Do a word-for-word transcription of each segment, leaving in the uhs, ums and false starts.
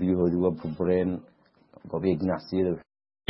vi hodi wa problem có việc nasi được.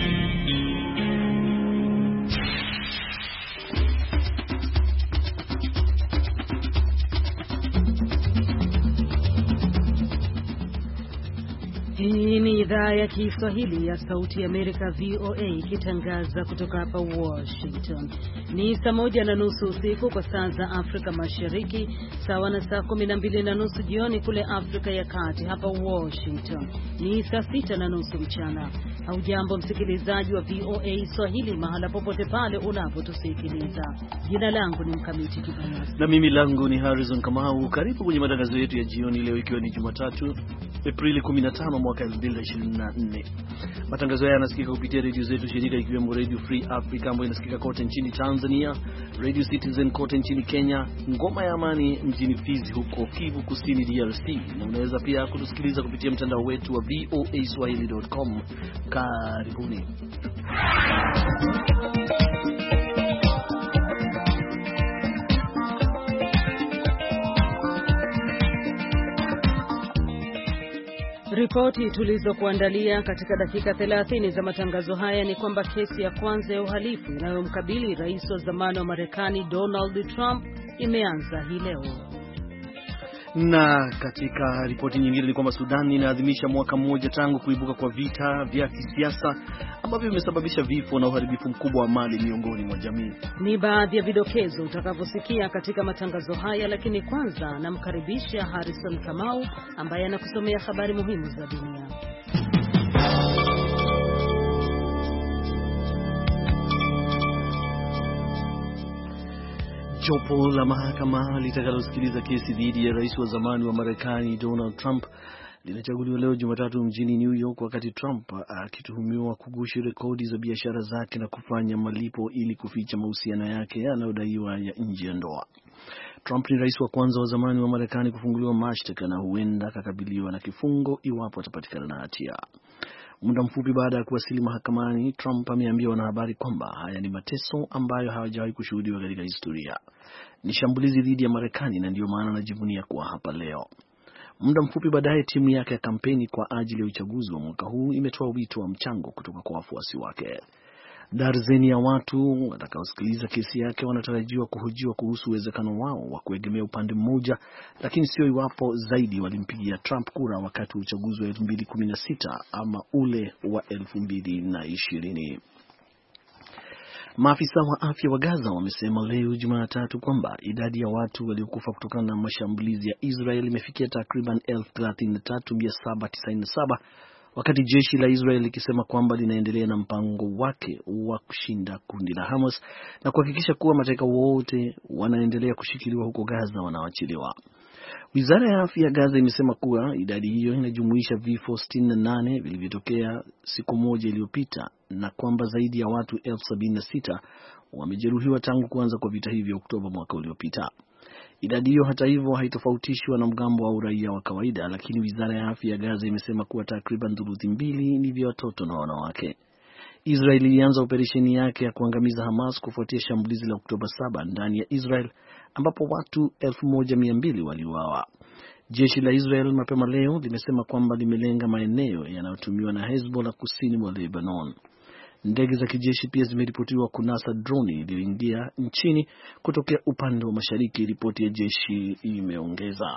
Hii ni idhaa ya Kiswahili ya Sauti ya Amerika V O A ikitangaza kutoka hapa Washington. Ni saa moja na nusu usiku kwa saa za Afrika Mashariki, sawa na saa kumi na mbili na nusu jioni kule Afrika ya Kati. Hapa Washington ni saa sita na nusu mchana. Haujambo msikilizaji wa V O A Swahili mahala popote pale unapotusikiliza. Jina langu ni Mkamiti Kibayasi. Na mimi langu ni Harrison Kamau. Karibu kwenye matangazo yetu ya jioni leo, ikiwa ni Jumatatu Aprili kumi na tano mwaka elfu mbili ishirini na nne. Matangazo haya yanasikika kupitia redio zetu shirika, ikiwemo Radio Free Africa ambayo inasikika kote nchini Tanzania, Radio Citizen kote nchini Kenya, Ngoma ya Amani mjini Fizi huko Kivu Kusini D R C, na unaweza pia kutusikiliza kupitia mtandao wetu wa v o a swahili dot com. Karibuni. Ripoti tulizokuandalia katika dakika thelathini za matangazo haya ni kwamba kesi ya kwanza ya uhalifu inayomkabili rais wa zamani wa Marekani Donald Trump imeanza hii leo. Na katika ripoti nyingine ni kwamba Sudan inaadhimisha mwaka mmoja tangu kuibuka kwa vita vya kisiasa ambavyo vimesababisha vifo na uharibifu mkubwa wa mali miongoni mwa jamii. Ni baadhi ya vidokezo utakavyosikia katika matangazo haya, lakini kwanza namkaribisha Harrison Kamau ambaye anakusomea habari muhimu za dunia. Jopo la mahakama litakalosikiliza kesi dhidi ya rais wa zamani wa Marekani Donald Trump linachaguliwa leo Jumatatu mjini New York, wakati Trump akituhumiwa kugushi rekodi za biashara zake na kufanya malipo ili kuficha mahusiano yake yanayodaiwa ya nje ya ndoa. Trump ni rais wa kwanza wa zamani wa Marekani kufunguliwa mashtaka na huenda akakabiliwa na kifungo iwapo atapatikana na hatia. Muda mfupi baada ya kuwasili mahakamani, Trump ameambia wanahabari kwamba haya ni mateso ambayo hawajawahi kushuhudiwa katika historia. Ni shambulizi dhidi ya Marekani na ndio maana anajivunia kuwa hapa leo. Muda mfupi baadaye, timu yake ya kampeni kwa ajili ya uchaguzi wa mwaka huu imetoa wito wa mchango kutoka kwa wafuasi wake. Darzeni ya watu watakaosikiliza kesi yake wanatarajiwa kuhojiwa kuhusu uwezekano wao wa kuegemea upande mmoja, lakini sio iwapo zaidi walimpigia Trump kura wakati wa uchaguzi wa elfu mbili kumi na sita ama ule wa elfu mbili ishirini. Maafisa wa afya wa Gaza wamesema leo Jumatatu kwamba idadi ya watu waliokufa kutokana na mashambulizi ya Israel imefikia takriban elfu thelathini na tatu mia saba tisini na saba, wakati jeshi la Israel likisema kwamba linaendelea na mpango wake wa kushinda kundi la Hamas na kuhakikisha kuwa mateka wote wanaendelea kushikiliwa huko Gaza wanaachiliwa. Wizara ya afya ya Gaza imesema kuwa idadi hiyo inajumuisha vifo sitini na nane vilivyotokea siku moja iliyopita na kwamba zaidi ya watu elfu sabini na sita wamejeruhiwa tangu kuanza kwa vita hivyo Oktoba mwaka uliopita. Idadi hiyo hata hivyo haitofautishwa na mgambo wa uraia wa kawaida, lakini wizara ya afya ya Gaza imesema kuwa takriban thuluthi mbili ni vya watoto na wanawake. Israel ilianza operesheni yake ya kuangamiza Hamas kufuatia shambulizi la Oktoba saba ndani ya Israel ambapo watu elfu moja mia mbili waliuawa. Jeshi la Israel mapema leo limesema kwamba limelenga maeneo yanayotumiwa na Hezbollah kusini mwa Lebanon. Ndege za kijeshi pia zimeripotiwa kunasa droni iliyoingia nchini kutokea upande wa mashariki, ripoti ya jeshi imeongeza.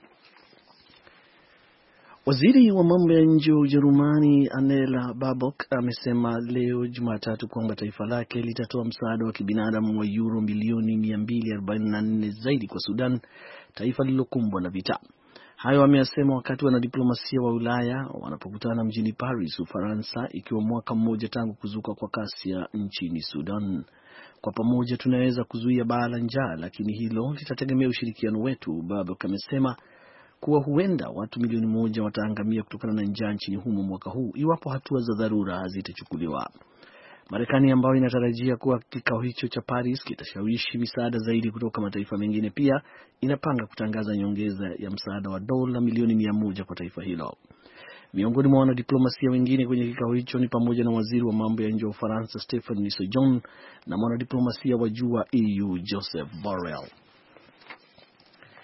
Waziri wa mambo ya nje wa Ujerumani Annalena Baerbock amesema leo Jumatatu kwamba taifa lake litatoa msaada wa kibinadamu wa euro milioni mia mbili arobaini na nne zaidi kwa Sudan, taifa lililokumbwa na vita. Hayo ameyasema wakati wanadiplomasia wa Ulaya wanapokutana mjini Paris, Ufaransa, ikiwa mwaka mmoja tangu kuzuka kwa ghasia nchini Sudan. Kwa pamoja tunaweza kuzuia baa la njaa, lakini hilo litategemea ushirikiano wetu, Baerbock amesema kuwa huenda watu milioni moja wataangamia kutokana na njaa nchini humo mwaka huu iwapo hatua za dharura hazitachukuliwa. Marekani ambayo inatarajia kuwa kikao hicho cha Paris kitashawishi misaada zaidi kutoka mataifa mengine, pia inapanga kutangaza nyongeza ya msaada wa dola milioni mia moja kwa taifa hilo. Miongoni mwa wanadiplomasia wengine kwenye kikao hicho ni pamoja na waziri wa mambo ya nje wa Ufaransa Stéphane Séjourné na mwanadiplomasia wa juu wa E U Joseph Borrell.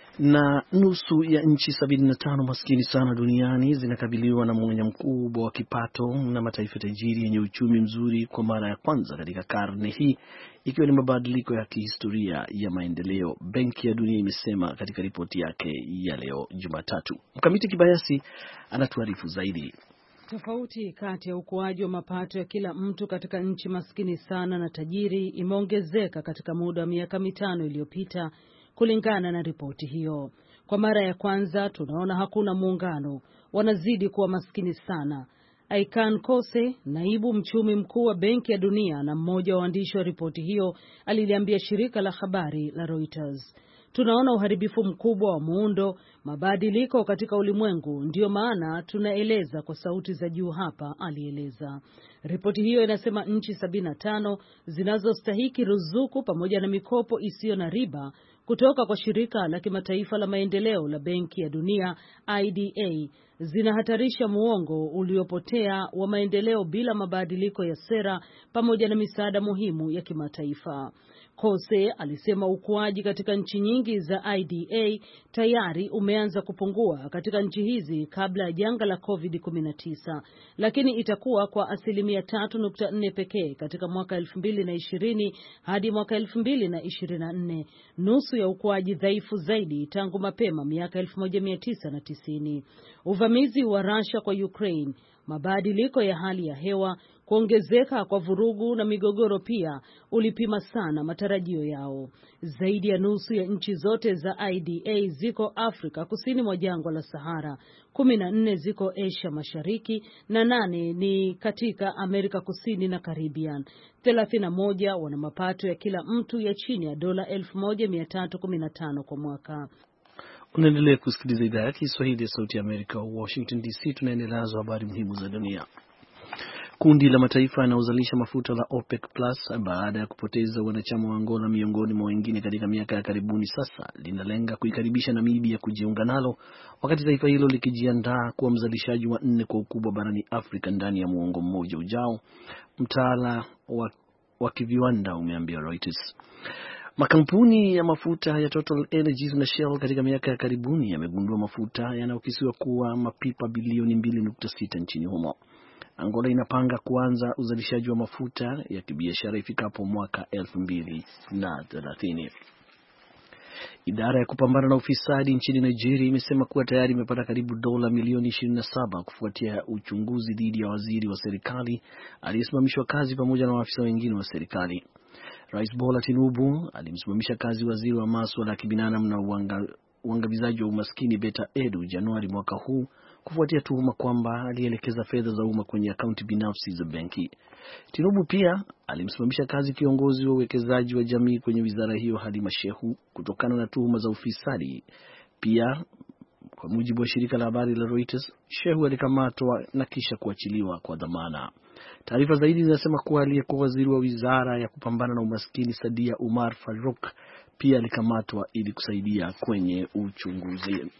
Na nusu ya nchi sabini na tano maskini sana duniani zinakabiliwa na mwanya mkubwa wa kipato na mataifa tajiri yenye uchumi mzuri kwa mara ya kwanza katika karne hii, ikiwa ni mabadiliko ya kihistoria ya maendeleo, Benki ya Dunia imesema katika ripoti yake ya leo Jumatatu. Mkamiti Kibayasi anatuarifu zaidi. Tofauti kati ya ukuaji wa mapato ya kila mtu katika nchi maskini sana na tajiri imeongezeka katika muda wa miaka mitano iliyopita. Kulingana na ripoti hiyo, kwa mara ya kwanza tunaona hakuna muungano, wanazidi kuwa maskini sana. Aikan Kose, naibu mchumi mkuu wa Benki ya Dunia na mmoja wa waandishi wa ripoti hiyo, aliliambia shirika la habari la Reuters, tunaona uharibifu mkubwa wa muundo, mabadiliko katika ulimwengu, ndio maana tunaeleza kwa sauti za juu hapa, alieleza. Ripoti hiyo inasema nchi sabini na tano zinazostahiki ruzuku pamoja na mikopo isiyo na riba kutoka kwa shirika la kimataifa la maendeleo la Benki ya Dunia I D A zinahatarisha muongo uliopotea wa maendeleo bila mabadiliko ya sera pamoja na misaada muhimu ya kimataifa. Kose alisema ukuaji katika nchi nyingi za I D A tayari umeanza kupungua katika nchi hizi kabla ya janga la COVID kumi na tisa, lakini itakuwa kwa asilimia tatu nukta nne pekee katika mwaka elfu mbili na ishirini hadi mwaka elfu mbili na ishirini na nne, nusu ya ukuaji dhaifu zaidi tangu mapema miaka elfu moja mia tisa na tisini. Uvamizi wa Russia kwa Ukraine, mabadiliko ya hali ya hewa, kuongezeka kwa vurugu na migogoro pia ulipima sana matarajio yao. Zaidi ya nusu ya nchi zote za I D A ziko Afrika kusini mwa jangwa la Sahara, kumi na nne ziko Asia Mashariki na nane ni katika Amerika Kusini na Caribbean. thelathini na moja wana mapato ya kila mtu ya chini ya dola elfu moja mia tatu kumi na tano kwa mwaka. Unaendelea kusikiliza idhaa ya Kiswahili ya Sauti ya Amerika, Washington D C. Tunaendelea nazo habari muhimu za dunia. Kundi la mataifa yanayozalisha mafuta la OPEC Plus, baada ya kupoteza wanachama wa Angola miongoni mwa wengine katika miaka ya karibuni, sasa linalenga kuikaribisha Namibia kujiunga nalo, wakati taifa hilo likijiandaa kuwa mzalishaji wa nne kwa ukubwa barani Afrika ndani ya muongo mmoja ujao, mtaala wa, wa kiviwanda umeambia Reuters. Makampuni ya mafuta ya Total Energies na Shell katika miaka ya karibuni yamegundua mafuta yanayokisiwa kuwa mapipa bilioni mbili nukta sita nchini humo. Angola inapanga kuanza uzalishaji wa mafuta ya kibiashara ifikapo mwaka elfu mbili na thelathini. Idara ya kupambana na ufisadi nchini Nigeria imesema kuwa tayari imepata karibu dola milioni ishirini na saba kufuatia uchunguzi dhidi ya waziri wa serikali aliyesimamishwa kazi pamoja na maafisa wengine wa serikali. Rais Bola Tinubu alimsimamisha kazi waziri wa masuala ya kibinadamu na uangamizaji wa umaskini Beta Edu Januari mwaka huu kufuatia tuhuma kwamba alielekeza fedha za umma kwenye akaunti binafsi za benki. Tinubu pia alimsimamisha kazi kiongozi wa uwekezaji wa jamii kwenye wizara hiyo Halima Shehu kutokana na tuhuma za ufisadi. Pia kwa mujibu wa shirika la habari la Reuters, Shehu alikamatwa na kisha kuachiliwa kwa dhamana. Taarifa zaidi zinasema kuwa aliyekuwa waziri wa wizara ya kupambana na umaskini Sadia Umar Farouk pia alikamatwa ili kusaidia kwenye uchunguzi.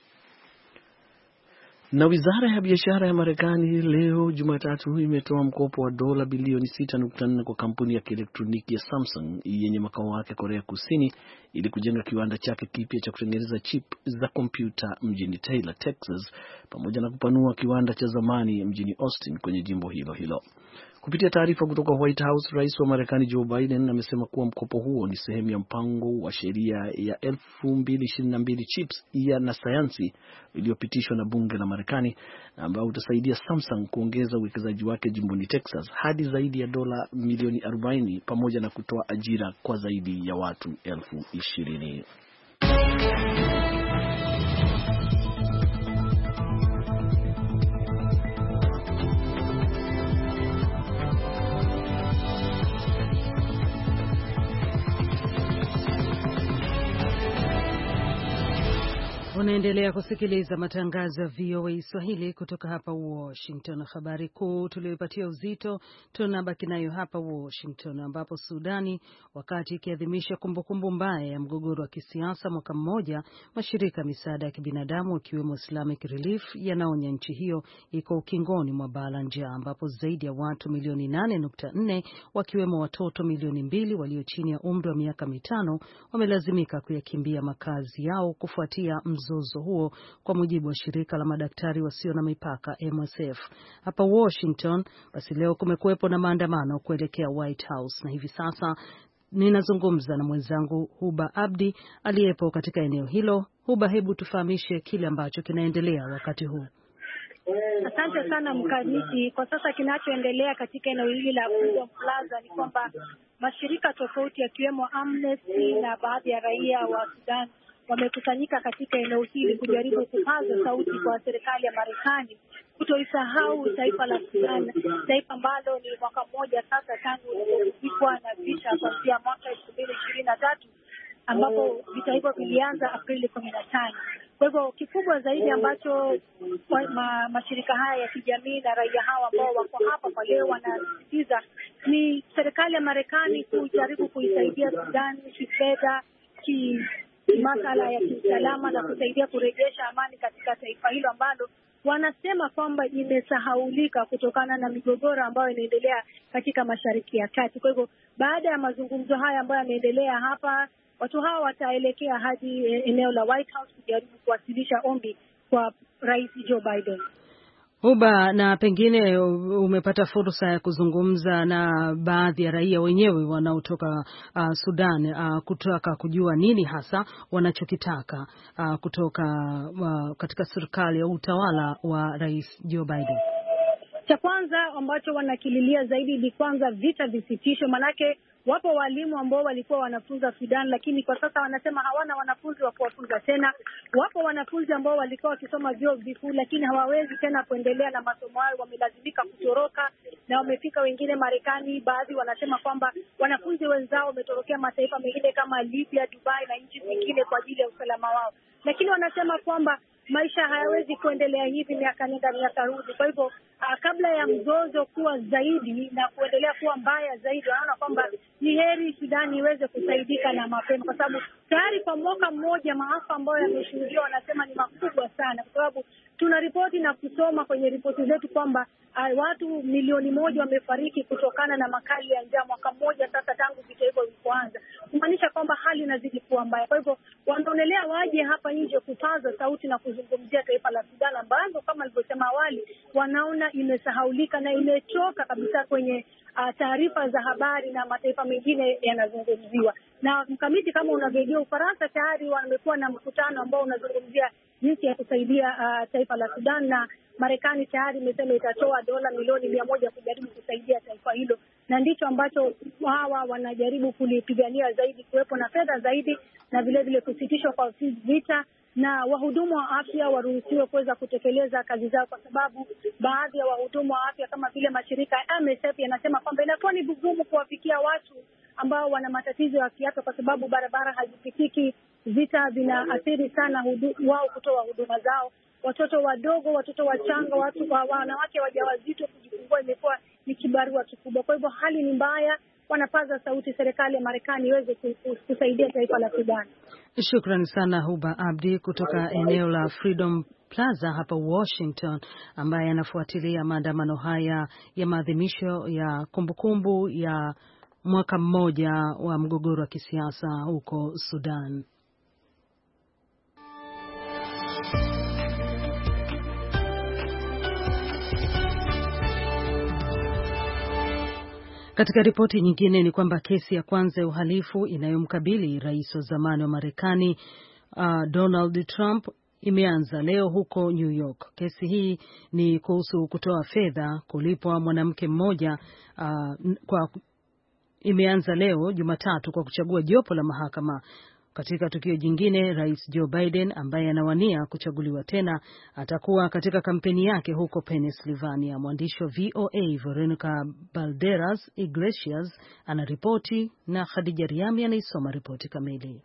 Na wizara ya biashara ya Marekani leo Jumatatu imetoa mkopo wa dola bilioni sita nukta nne kwa kampuni ya kielektroniki ya Samsung yenye makao yake Korea Kusini ili kujenga kiwanda chake kipya cha kutengeneza chip za kompyuta mjini Taylor, Texas, pamoja na kupanua kiwanda cha zamani mjini Austin kwenye jimbo hilo hilo. Kupitia taarifa kutoka White House, Rais wa Marekani Joe Biden amesema kuwa mkopo huo ni sehemu ya mpango wa sheria ya elfu mbili ishirini na mbili chips ya na sayansi iliyopitishwa na bunge la Marekani, ambao utasaidia Samsung kuongeza uwekezaji wake jimboni Texas hadi zaidi ya dola milioni arobaini pamoja na kutoa ajira kwa zaidi ya watu elfu ishirini. Unaendelea kusikiliza matangazo ya V O A Swahili kutoka hapa Washington. Habari kuu tuliyoipatia uzito tunabaki nayo hapa Washington, ambapo Sudani, wakati ikiadhimisha kumbukumbu mbaya ya mgogoro wa kisiasa mwaka mmoja, mashirika misaada ya kibinadamu ikiwemo Islamic Relief yanaonya nchi hiyo iko ukingoni mwa baa la njaa, ambapo zaidi ya watu milioni nane nukta nne wakiwemo watoto milioni mbili walio chini ya umri wa miaka mitano wamelazimika kuyakimbia makazi yao kufuatia mzozo huo, kwa mujibu wa shirika la madaktari wasio na mipaka M S F. Hapa Washington basi leo kumekuwepo na maandamano kuelekea White House, na hivi sasa ninazungumza na mwenzangu Huba Abdi aliyepo katika eneo hilo. Huba, hebu tufahamishe kile ambacho kinaendelea wakati huu. Asante sana mkamiti. Kwa sasa kinachoendelea katika eneo hili la Freedom Plaza ni kwamba mashirika tofauti yakiwemo Amnesty na baadhi ya raia wa Sudan wamekusanyika katika eneo hili kujaribu kupaza sauti kwa serikali ya Marekani kutoisahau taifa la Sudan, taifa ambalo ni mwaka mmoja sasa tangu ilipopigwa na vita kuanzia mwaka elfu mbili ishirini na tatu ambapo vita hivyo vilianza Aprili kumi na tano. Kwa hivyo kikubwa zaidi ambacho ma, mashirika haya ya kijamii na raia hawa ambao wako hapa kwa leo wanasisitiza ni serikali ya Marekani kujaribu kuisaidia Sudan kifedha, ki masuala ya kiusalama na kusaidia kurejesha amani katika taifa hilo ambalo wanasema kwamba imesahaulika kutokana na migogoro ambayo inaendelea katika Mashariki ya Kati. Kwa hivyo baada ya mazungumzo haya ambayo yanaendelea hapa, watu hawa wataelekea hadi eneo la White House kujaribu kuwasilisha ombi kwa Rais Joe Biden. Huba, na pengine umepata fursa ya kuzungumza na baadhi ya raia wenyewe wanaotoka uh, Sudan uh, kutaka kujua nini hasa wanachokitaka uh, kutoka uh, katika serikali au utawala wa Rais Joe Biden. Cha kwanza ambacho wanakililia zaidi ni kwanza vita visitishwe, manake wapo walimu ambao walikuwa wanafunza Sudan lakini kwa sasa wanasema hawana wanafunzi wa kuwafunza tena. Wapo wanafunzi ambao walikuwa wakisoma vyuo vikuu lakini hawawezi tena kuendelea na masomo yao, wamelazimika kutoroka na wamefika wengine Marekani. Baadhi wanasema kwamba wanafunzi wenzao wametorokea mataifa mengine kama Libya, Dubai na nchi zingine kwa ajili ya usalama wao. Lakini wanasema kwamba maisha hayawezi kuendelea hivi miaka nenda miaka rudi. Kwa hivyo uh, kabla ya mzozo kuwa zaidi na kuendelea kuwa mbaya zaidi, wanaona kwamba ni heri Sudani iweze kusaidika na mapema, kwa sababu tayari kwa mwaka mmoja maafa ambayo yameshuhudiwa wanasema ni makubwa sana, kwa sababu tuna ripoti na kusoma kwenye ripoti zetu kwamba uh, watu milioni moja wamefariki kutokana na makali ya njaa mwaka mmoja sasa tangu vita hivyo vilipoanza, kumaanisha kwamba hali inazidi kuwa mbaya. Kwa hivyo wanaonelea waje hapa nje kupaza sauti na kuzungumzia taifa la Sudan ambalo kama nilivyosema awali wanaona imesahaulika na imechoka kabisa kwenye uh, taarifa za habari na mataifa mengine yanazungumziwa. Na mkamiti, kama unavyojua, Ufaransa tayari wamekuwa na mkutano ambao unazungumzia jinsi ya kusaidia uh, taifa la Sudan, na Marekani tayari imesema itatoa dola milioni mia moja kujaribu kusaidia taifa hilo, na ndicho ambacho hawa wanajaribu kulipigania zaidi, kuwepo na fedha zaidi na vile vile kusitishwa kwa vita na wahudumu wa afya waruhusiwe kuweza kutekeleza kazi zao, kwa sababu baadhi ya wahudumu wa afya kama vile mashirika ya M S F yanasema kwamba inakuwa ni vigumu kuwafikia watu ambao wana matatizo ya kiafya kwa sababu barabara hazipitiki. Vita vinaathiri sana hudu, wao kutoa huduma zao. Watoto wadogo, watoto wachanga, watu wa, wanawake wajawazito kujifungua imekuwa ni kibarua kikubwa. Kwa hivyo hali ni mbaya. Wanapaza sauti serikali ya Marekani iweze kusaidia taifa la Sudan. Shukrani sana Huba Abdi kutoka eneo la Freedom Plaza hapa Washington, ambaye anafuatilia maandamano haya ya maadhimisho ya kumbukumbu ya mwaka mmoja wa mgogoro wa kisiasa huko Sudan. Katika ripoti nyingine ni kwamba kesi ya kwanza ya uhalifu inayomkabili rais wa zamani wa Marekani uh, Donald Trump imeanza leo huko New York. Kesi hii ni kuhusu kutoa fedha kulipwa mwanamke mmoja uh, kwa imeanza leo Jumatatu kwa kuchagua jopo la mahakama. Katika tukio jingine, Rais Joe Biden ambaye anawania kuchaguliwa tena atakuwa katika kampeni yake huko Pennsylvania. Mwandishi wa V O A Veronica Balderas Iglesias anaripoti na Khadija Riami anaisoma ripoti kamili.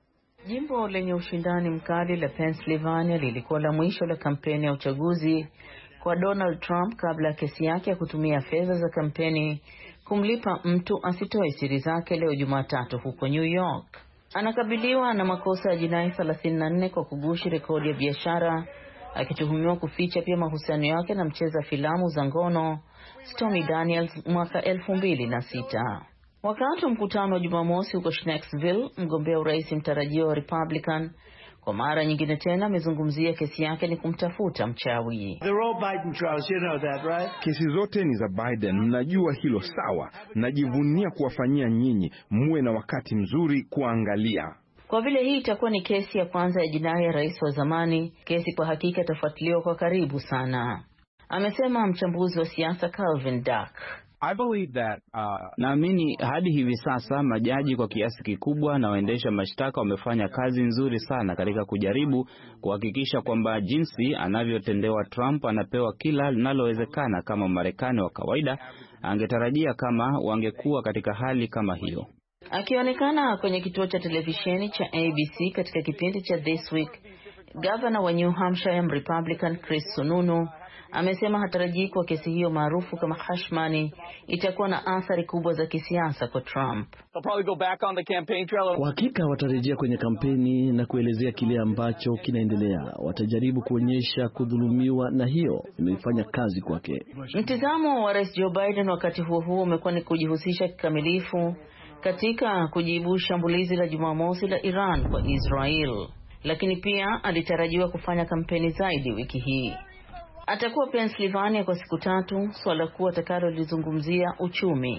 Jimbo lenye ushindani mkali la Pennsylvania lilikuwa la mwisho la kampeni ya uchaguzi kwa Donald Trump kabla ya kesi yake ya kutumia fedha za kampeni kumlipa mtu asitoe siri zake leo Jumatatu huko New York. Anakabiliwa na makosa ya jinai thelathini na nne kwa kugushi rekodi ya biashara, akituhumiwa kuficha pia mahusiano yake na mcheza filamu za ngono Stormy Daniels mwaka elfu mbili na sita. Wakati wa mkutano wa Jumamosi huko Schnecksville, mgombea urais mtarajiwa wa Republican kwa mara nyingine tena amezungumzia kesi yake ni kumtafuta mchawi. Trials, you know that, right? Kesi zote ni za Biden, mnajua hilo sawa. Najivunia kuwafanyia nyinyi, muwe na wakati mzuri kuangalia. Kwa vile hii itakuwa ni kesi ya kwanza ya jinai ya rais wa zamani, kesi kwa hakika itafuatiliwa kwa karibu sana, amesema mchambuzi wa siasa Calvin Duck. I believe that uh, naamini hadi hivi sasa majaji kwa kiasi kikubwa na waendesha mashtaka wamefanya kazi nzuri sana katika kujaribu kuhakikisha kwamba jinsi anavyotendewa Trump anapewa kila linalowezekana kama Marekani wa kawaida angetarajia kama wangekuwa katika hali kama hiyo. Akionekana kwenye kituo cha televisheni cha A B C katika kipindi cha This Week, Governor wa New Hampshire Republican Chris Sununu amesema hatarajii kwa kesi hiyo maarufu kama hush money itakuwa na athari kubwa za kisiasa kwa Trump. Kwa hakika watarejea kwenye kampeni na kuelezea kile ambacho kinaendelea. Watajaribu kuonyesha kudhulumiwa na hiyo imefanya kazi kwake. Mtizamo wa Rais Joe Biden wakati huo huo umekuwa ni kujihusisha kikamilifu katika kujibu shambulizi la Jumamosi la Iran kwa Israel, lakini pia alitarajiwa kufanya kampeni zaidi wiki hii. Atakuwa Pennsylvania kwa siku tatu, swala kuu atakalolizungumzia uchumi.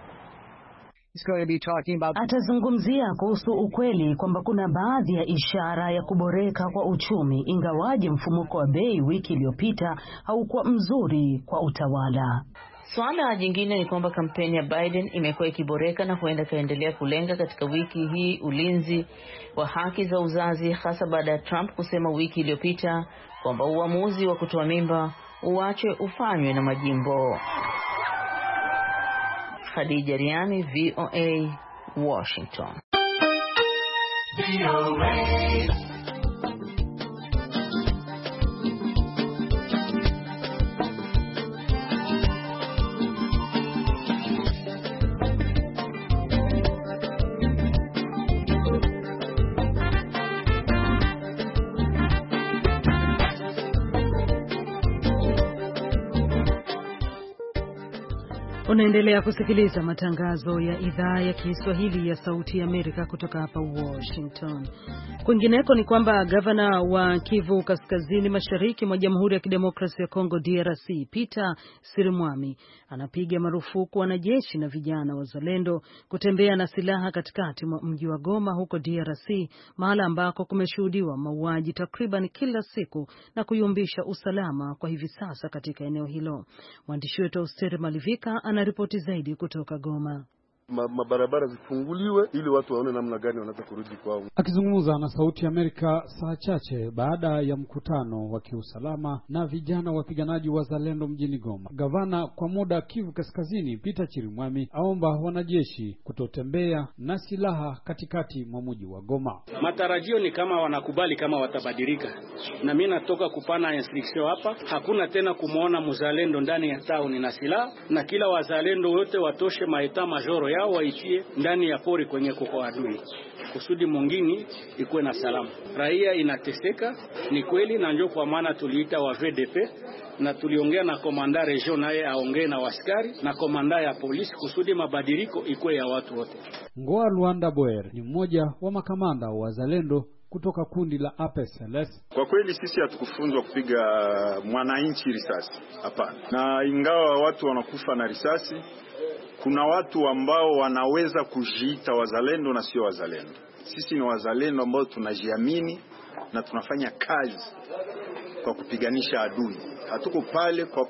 Atazungumzia kuhusu ukweli kwamba kuna baadhi ya ishara ya kuboreka kwa uchumi, ingawaje mfumuko wa bei wiki iliyopita haukuwa mzuri kwa utawala. Swala jingine ni kwamba kampeni ya Biden imekuwa ikiboreka na huenda kaendelea kulenga katika wiki hii ulinzi wa haki za uzazi, hasa baada ya Trump kusema wiki iliyopita kwamba uamuzi wa kutoa mimba uachwe ufanywe na majimbo. Khadija Riami, V O A, Washington. V O A. Unaendelea kusikiliza matangazo ya idhaa ya Kiswahili ya Sauti ya Amerika kutoka hapa Washington. Kwingineko ni kwamba gavana wa Kivu Kaskazini Mashariki mwa Jamhuri ya Kidemokrasia ya Kongo D R C, Peter Sirimwami, anapiga marufuku wanajeshi na vijana wazalendo kutembea na silaha katikati mwa mji wa Goma huko D R C, mahala ambako kumeshuhudiwa mauaji takriban kila siku na kuyumbisha usalama kwa hivi sasa katika eneo hilo. Mwandishi wetu Austeri Malivika anaripoti zaidi kutoka Goma. Mabarabara zifunguliwe ili watu waone namna gani wanaweza kurudi kwao. Akizungumza na Sauti ya Amerika saa chache baada ya mkutano wa kiusalama na vijana wapiganaji wazalendo mjini Goma, gavana kwa muda Kivu Kaskazini Peter Chirimwami aomba wanajeshi kutotembea na silaha katikati mwa mji wa Goma. Matarajio ni kama wanakubali kama watabadilika. Na mimi natoka kupana instruction hapa, hakuna tena kumuona mzalendo ndani ya town na silaha, na kila wazalendo wote watoshe maeta majoro ya waitie ndani ya pori kwenye kuko adui, kusudi mwingine ikuwe na salama. Raia inateseka, ni kweli, na ndio kwa maana tuliita wa V D P na tuliongea na komanda region naye aongee na waskari na komanda ya polisi kusudi mabadiliko ikuwe ya watu wote. Ngoa Luanda Boer ni mmoja wa makamanda wa wazalendo kutoka kundi la A P S L S. Kwa kweli sisi hatukufunzwa kupiga mwananchi risasi, hapana. Na ingawa watu wanakufa na risasi, kuna watu ambao wanaweza kujiita wazalendo na sio wazalendo. Sisi ni wazalendo ambao tunajiamini na tunafanya kazi kwa kupiganisha adui. Hatuko pale kwa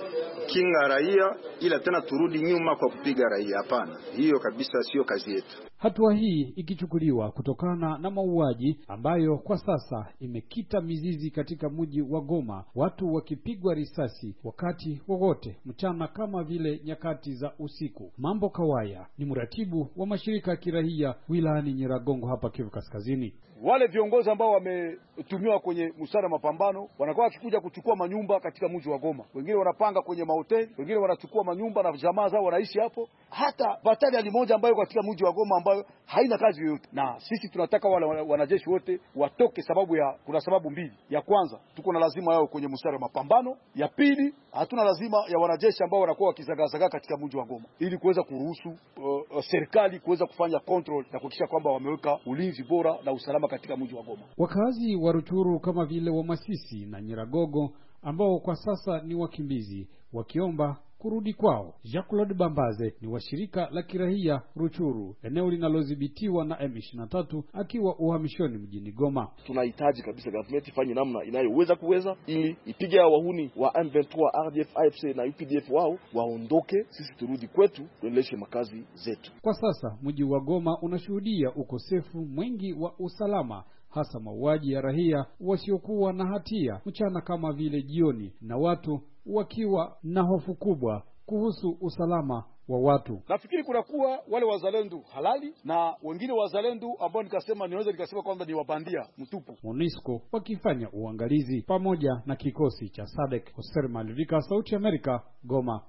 kukinga raia ila tena turudi nyuma kwa kupiga raia, hapana. Hiyo kabisa sio kazi yetu. Hatua hii ikichukuliwa kutokana na mauaji ambayo kwa sasa imekita mizizi katika mji wa Goma, watu wakipigwa risasi wakati wowote mchana kama vile nyakati za usiku. Mambo Kawaya ni mratibu wa mashirika ya kiraia wilayani Nyiragongo hapa Kivu Kaskazini. Wale viongozi ambao wametumiwa kwenye msara mapambano wanakuwa wakikuja kuchukua manyumba katika mji wa Goma. Wengine wanapanga kwenye mahoteli, wengine wanachukua manyumba na jamaa zao wanaishi hapo. Hata batalioni moja ambayo katika mji wa Goma ambayo haina kazi yoyote. Na sisi tunataka wale wanajeshi wote watoke, sababu ya kuna sababu mbili. Ya kwanza, tuko na lazima yao kwenye msara mapambano. Ya pili, hatuna lazima ya wanajeshi ambao wanakuwa wakizagazaga katika mji wa Goma, ili kuweza kuruhusu uh, uh, serikali kuweza kufanya control na kuhakikisha kwamba wameweka ulinzi bora na usalama katika mji wa Goma. Wakazi wa Ruchuru kama vile wa Masisi na Nyiragogo ambao kwa sasa ni wakimbizi wakiomba kurudi kwao. Jacques Bambaze ni wa shirika la kiraia Ruchuru, eneo linalodhibitiwa na M ishirini na tatu, akiwa uhamishoni mjini Goma. Tunahitaji kabisa government ifanye namna inayoweza kuweza ili ipige hao wahuni wa M ishirini na tatu, R D F, A F C na U P D F wao waondoke, sisi turudi kwetu tuendeleshe makazi zetu. Kwa sasa mji wa Goma unashuhudia ukosefu mwingi wa usalama, hasa mauaji ya raia wasiokuwa na hatia mchana kama vile jioni, na watu wakiwa na hofu kubwa kuhusu usalama wa watu. Nafikiri kuna kuwa wale wazalendo halali na wengine wazalendo ambao nikasema niweza nikasema kwamba ni wabandia mtupu. MONUSCO wakifanya uangalizi pamoja na kikosi cha S A D C. Hoser Malivika, Sauti ya Amerika, Goma.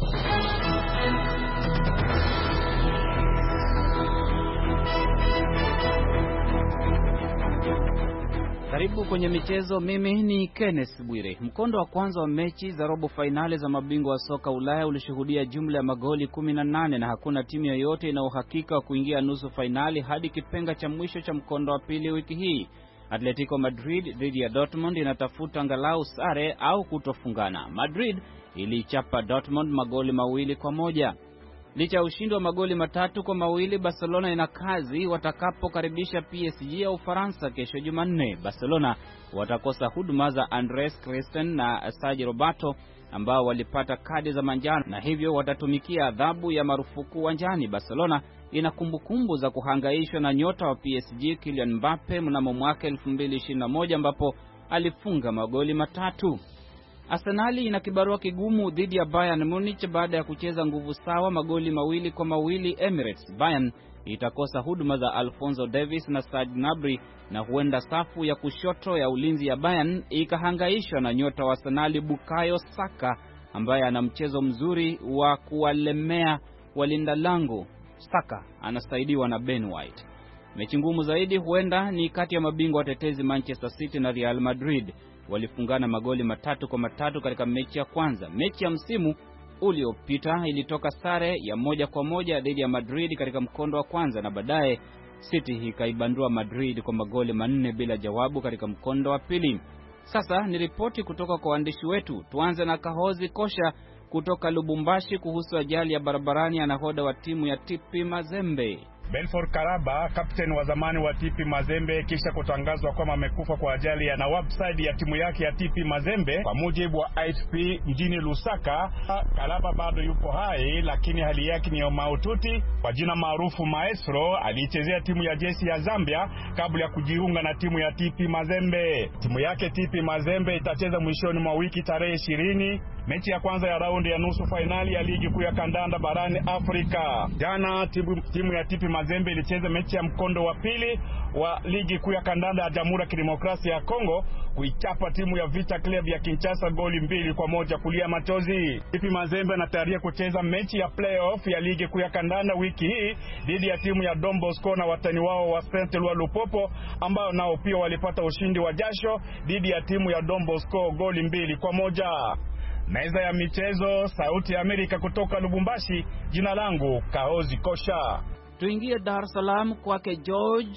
Karibu kwenye michezo. Mimi ni Kenneth Bwire. Mkondo wa kwanza wa mechi za robo finali za mabingwa wa soka Ulaya ulishuhudia jumla ya magoli kumi na nane na hakuna timu yoyote ina uhakika wa kuingia nusu finali hadi kipenga cha mwisho cha mkondo wa pili wiki hii. Atletico Madrid dhidi ya Dortmund inatafuta angalau sare au kutofungana. Madrid ilichapa Dortmund magoli mawili kwa moja. Licha ya ushindi wa magoli matatu kwa mawili, Barcelona ina kazi watakapokaribisha P S G ya Ufaransa kesho Jumanne. Barcelona watakosa huduma za Andres Christensen na Sergio Roberto ambao walipata kadi za manjano na hivyo watatumikia adhabu ya marufuku uwanjani. Barcelona ina kumbukumbu za kuhangaishwa na nyota wa P S G Kylian Mbappe mnamo mwaka elfu mbili ishirini na moja ambapo alifunga magoli matatu. Arsenali ina kibarua kigumu dhidi ya Bayern Munich baada ya kucheza nguvu sawa magoli mawili kwa mawili Emirates. Bayern itakosa huduma za Alphonso Davies na Serge Gnabry na huenda safu ya kushoto ya ulinzi ya Bayern ikahangaishwa na nyota wa Arsenali Bukayo Saka ambaye ana mchezo mzuri wa kuwalemea walinda lango. Saka anasaidiwa na Ben White. Mechi ngumu zaidi huenda ni kati ya mabingwa watetezi Manchester City na Real Madrid. Walifungana magoli matatu kwa matatu katika mechi ya kwanza. Mechi ya msimu uliopita ilitoka sare ya moja kwa moja dhidi ya Madrid katika mkondo wa kwanza na baadaye City ikaibandua Madrid kwa magoli manne bila jawabu katika mkondo wa pili. Sasa ni ripoti kutoka kwa waandishi wetu. Tuanze na Kahozi Kosha kutoka Lubumbashi kuhusu ajali ya barabarani ya nahodha wa timu ya T P Mazembe. Belfort Karaba, kapteni wa zamani wa T P Mazembe, kisha kutangazwa kwamba amekufa kwa ajali ya na website ya timu yake ya T P Mazembe. Kwa mujibu wa A F P mjini Lusaka, Karaba bado yupo hai lakini hali yake ni mahututi. Kwa jina maarufu Maestro, alichezea timu ya jeshi ya Zambia kabla ya kujiunga na timu ya T P Mazembe. Timu yake T P Mazembe itacheza mwishoni mwa wiki tarehe ishirini mechi ya kwanza ya raundi ya nusu finali ya ligi kuu ya kandanda barani Afrika. Jana timu, timu ya T P Mazembe ilicheza mechi ya mkondo wa pili wa ligi kuu ya kandanda ya Jamhuri ya Kidemokrasia ya Kongo kuichapa timu ya Vita Club ya Kinshasa goli mbili kwa moja kulia machozi. T P Mazembe anatarajiwa kucheza mechi ya playoff ya ligi kuu ya kandanda wiki hii dhidi ya timu ya Don Bosco na watani wao wa Saint Eloi Lupopo ambao nao pia walipata ushindi wa jasho dhidi ya timu ya Don Bosco goli mbili kwa moja. Meza ya michezo, Sauti ya Amerika kutoka Lubumbashi. Jina langu Kahozi Kosha. Tuingie Dar es Salaam kwake George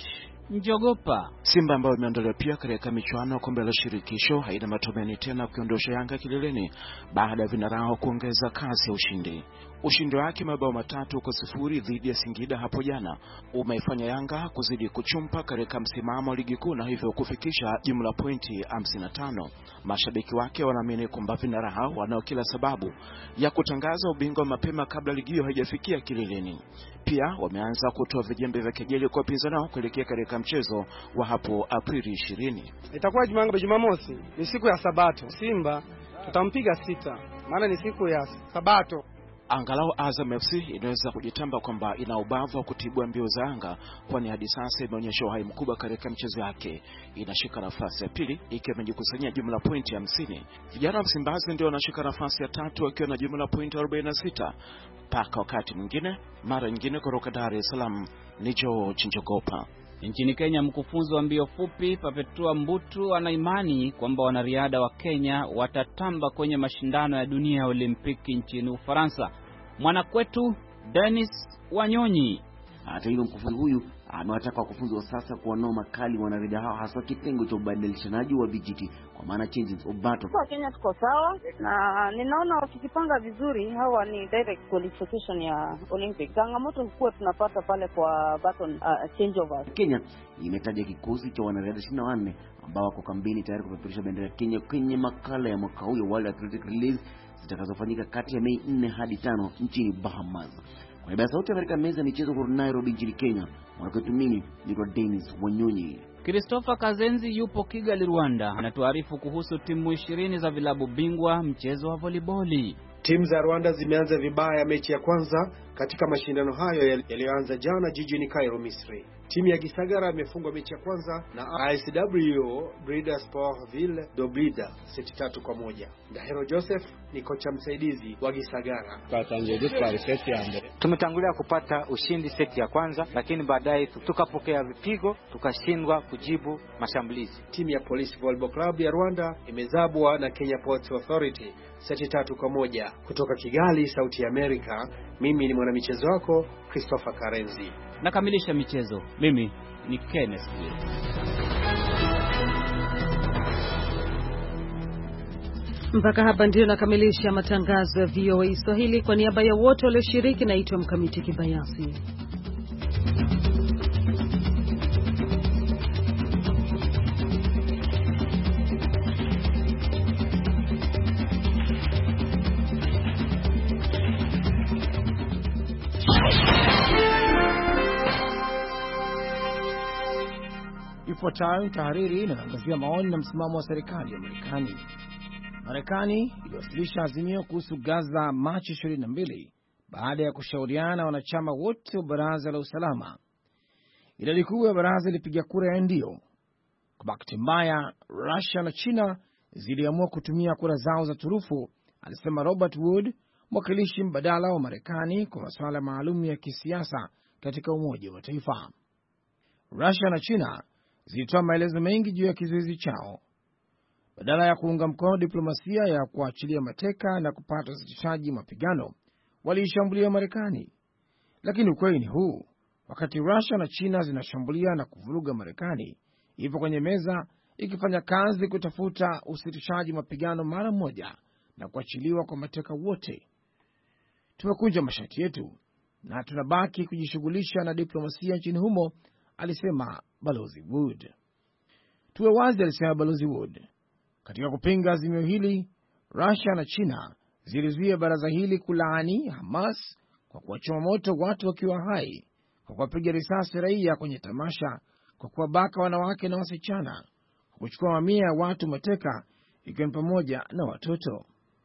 Njogopa. Simba ambayo imeondolewa pia katika michuano ya kombe la shirikisho haina matumaini tena kuondosha Yanga kileleni baada ya vinara kuongeza kasi ya ushindi. Ushindi wake mabao matatu kwa sifuri dhidi ya Singida hapo jana umeifanya Yanga kuzidi kuchumpa katika msimamo wa ligi kuu na hivyo kufikisha jumla pointi hamsini na tano. Mashabiki wake wanaamini kwamba vinara hao wanao kila sababu ya kutangaza ubingwa mapema kabla ligi hiyo haijafikia kileleni. Pia wameanza kutoa vijembe vya kejeli kwa pinzani wao kuelekea katika mchezo wa hapo Aprili ishirini. Itakuwa Jumanne Jumamosi, ni siku ya Sabato. Simba tutampiga sita, maana ni siku ya Sabato. Angalau Azam F C inaweza kujitamba kwamba ina ubavu wa kutibua mbio za anga, kwani hadi sasa imeonyesha uhai mkubwa katika mchezo yake. Inashika nafasi ya pili ikiwa imejikusanyia jumla pointi hamsini. Vijana wa Msimbazi ndio wanashika nafasi ya tatu wakiwa na jumla pointi arobaini na sita. Paka wakati mwingine, mara nyingine kutoka Dar es Salaam ni George Njogopa. Nchini Kenya, mkufunzi wa mbio fupi Perpetua Mbutu ana imani kwamba wanariadha wa Kenya watatamba kwenye mashindano ya dunia ya Olimpiki nchini Ufaransa. Mwanakwetu Dennis Wanyonyi. Hata hivyo, mkufunzi huyu amewataka wakufunzi wa sasa kuwanao makali wanariadha hao, hasa kitengo cha ubadilishanaji wa vijiti, kwa maana changes of battle. Kwa Kenya tuko sawa na ninaona wakikipanga vizuri hawa ni direct qualification ya Olympic. Changamoto kubwa tunapata pale kwa baton uh, changeover. Kenya imetaja kikosi cha wanariadha ishirini na wanne ambao wako kambini tayari kupeperusha bendera ya Kenya kwenye makala ya mwaka huu ya World Athletic Relays zitakazofanyika kati ya Mei nne hadi tano nchini Bahamas. Kwa niaba ya Sauti ya Amerika, meza michezo kutoka Nairobi nchini Kenya, mwanaketu mimi ni Dennis Wanyonyi. Christopher Kazenzi yupo Kigali, Rwanda, anatuarifu kuhusu timu ishirini za vilabu bingwa mchezo wa volleyball. Timu za Rwanda zimeanza vibaya mechi ya kwanza katika mashindano hayo yaliyoanza jana jijini Cairo, Misri. Timu ya Gisagara imefungwa mechi ya kwanza na A S W Brida Sportville Dobrida seti tatu kwa moja. Ndahero Joseph ni kocha msaidizi wa Gisagara. Tumetangulia kupata ushindi seti ya kwanza, lakini baadaye tukapokea vipigo, tukashindwa kujibu mashambulizi. Timu ya Police Volleyball Club ya Rwanda imezabwa na Kenya Ports Authority seti tatu kwa moja. Kutoka Kigali, Sauti ya Amerika, mimi ni mwanamichezo wako Christopher Karenzi. Nakamilisha michezo. Mimi ni Kenneth Lee. Mpaka hapa ndio nakamilisha matangazo ya V O A Swahili. Kwa niaba ya wote walioshiriki, naitwa Mkamiti Kibayasi. Ifuatayo tahariri inaangazia maoni na msimamo wa serikali ya Marekani. Marekani iliwasilisha azimio kuhusu Gaza Machi ishirini na mbili baada ya kushauriana na wanachama wote wa Baraza la Usalama. Idadi kubwa ya baraza ilipiga kura ya ndio. Kwa bahati mbaya, Russia na China ziliamua kutumia kura zao za turufu, alisema Robert Wood, mwakilishi mbadala wa Marekani kwa masuala maalum ya kisiasa katika Umoja wa Mataifa. Russia na China zilitoa maelezo mengi juu ya kizuizi chao. Badala ya kuunga mkono diplomasia ya kuachilia mateka na kupata usitishaji mapigano, waliishambulia Marekani. Lakini ukweli ni huu: wakati Russia na China zinashambulia na kuvuruga, Marekani ipo kwenye meza ikifanya kazi kutafuta usitishaji mapigano mara moja na kuachiliwa kwa mateka wote. Tumekunja mashati yetu na tunabaki kujishughulisha na diplomasia nchini humo, alisema Balozi Wood. Tuwe wazi, alisema Balozi Wood. Katika kupinga azimio hili, Russia na China zilizuia baraza hili kulaani Hamas kwa kuwachoma moto watu wakiwa hai, kwa kuwapiga risasi raia kwenye tamasha, kwa kuwabaka wanawake na wasichana, kwa kuchukua mamia ya watu mateka, ikiwa ni pamoja na watoto.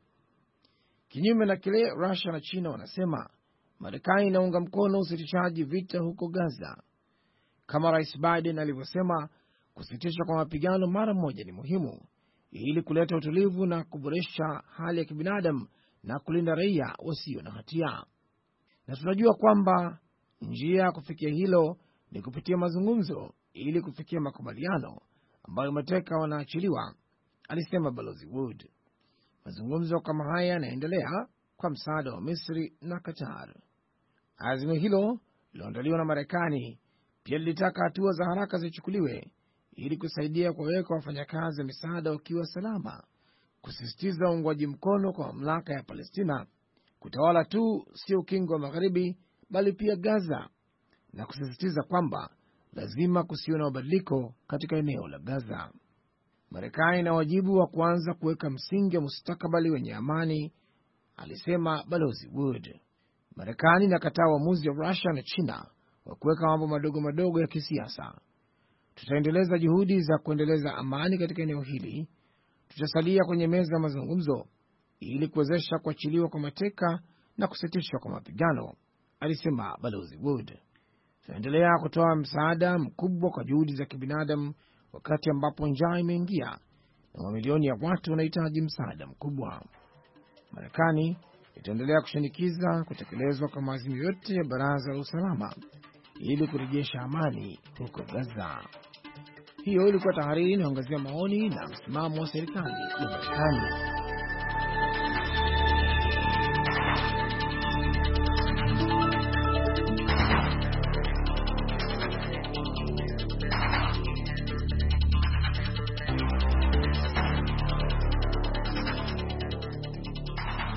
Kinyume na kile Russia na China wanasema, Marekani inaunga mkono usitishaji vita huko Gaza. Kama Rais Biden alivyosema, kusitishwa kwa mapigano mara moja ni muhimu ili kuleta utulivu na kuboresha hali ya kibinadamu na kulinda raia wasio na hatia. Na tunajua kwamba njia ya kufikia hilo ni kupitia mazungumzo ili kufikia makubaliano ambayo mateka wanaachiliwa, alisema Balozi Wood. Mazungumzo kama haya yanaendelea kwa msaada wa Misri na Qatar. Azimio hilo liloandaliwa na Marekani Pia lilitaka hatua za haraka zichukuliwe ili kusaidia kuwaweka wafanyakazi wa misaada wakiwa salama, kusisitiza uungwaji mkono kwa mamlaka ya Palestina kutawala tu sio ukingo wa magharibi bali pia Gaza, na kusisitiza kwamba lazima kusiwe na mabadiliko katika eneo la Gaza. Marekani ina wajibu wa kuanza kuweka msingi wa mustakabali wenye amani, alisema Balozi Wood. Marekani inakataa uamuzi wa Russia na China wa kuweka mambo madogo madogo ya kisiasa. Tutaendeleza juhudi za kuendeleza amani katika eneo hili. Tutasalia kwenye meza ya mazungumzo ili kuwezesha kuachiliwa kwa mateka na kusitishwa kwa mapigano, alisema Balozi Wood. Tunaendelea kutoa msaada mkubwa kwa juhudi za kibinadamu wakati ambapo njaa imeingia na mamilioni ya watu wanahitaji msaada mkubwa. Marekani itaendelea kushinikiza kutekelezwa kwa maazimio yote ya Baraza la Usalama ili kurejesha amani huko Gaza. Hiyo ilikuwa tahariri inaangazia maoni na msimamo wa serikali ya Marekani.